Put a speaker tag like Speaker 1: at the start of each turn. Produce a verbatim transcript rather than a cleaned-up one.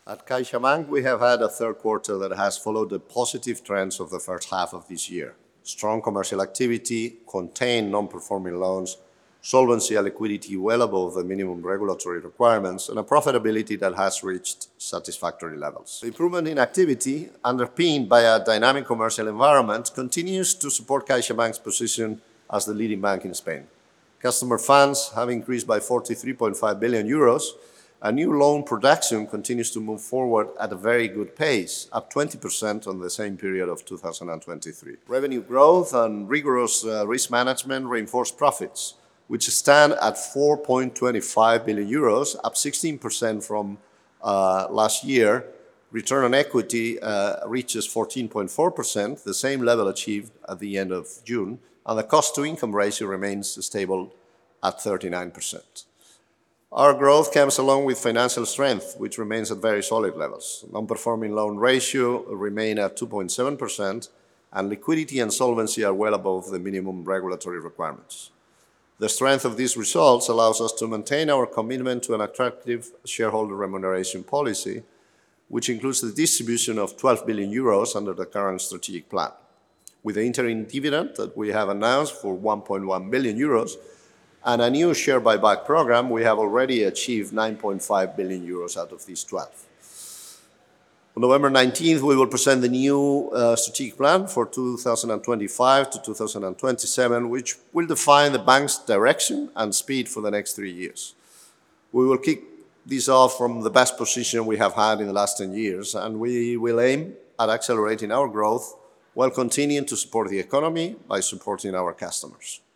Speaker 1: At CaixaBank, we have had a third quarter that has followed the positive trends of the first half of this year. Strong commercial activity, contained non-performing loans, solvency and liquidity well above the minimum regulatory requirements, and a profitability that has reached satisfactory levels. The improvement in activity, underpinned by a dynamic commercial environment, continues to support CaixaBank's position as the leading bank in Spain. Customer funds have increased by forty-three point five billion euros, and new loan production continues to move forward at a very good pace, up twenty percent on the same period of two thousand twenty-three. Revenue growth and rigorous uh, risk management reinforce profits, which stand at four point two five billion euros, up sixteen percent from uh, last year. Return on equity uh, reaches fourteen point four percent, the same level achieved at the end of June, and the cost-to-income ratio remains stable at thirty-nine percent. Our growth comes along with financial strength, which remains at very solid levels. Non-performing loan ratio remain at two point seven percent, and liquidity and solvency are well above the minimum regulatory requirements. The strength of these results allows us to maintain our commitment to an attractive shareholder remuneration policy, which includes the distribution of twelve billion euros under the current strategic plan. With the interim dividend that we have announced for one point one billion euros, and a new share buyback program, we have already achieved nine point five billion euros out of these twelve. On November nineteenth, we will present the new uh, strategic plan for two thousand twenty-five to two thousand twenty-seven, which will define the bank's direction and speed for the next three years. We will kick this off from the best position we have had in the last ten years, and we will aim at accelerating our growth while continuing to support the economy by supporting our customers.